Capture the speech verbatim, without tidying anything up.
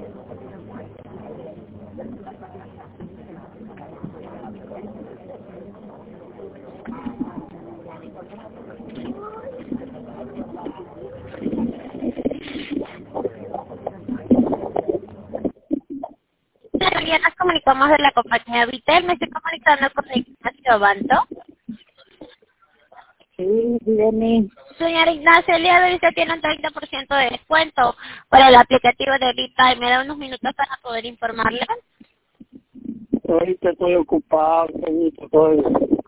Ya nos comunicamos de la compañía Vitel. Me estoy comunicando con Ignacio Banto. Sí, dígame. Señor Ignacio, el día de hoy usted tiene un treinta por ciento de descuento para el aplicativo de ahorita y me da unos minutos para poder informarle. Ahorita estoy ocupado, ahorita estoy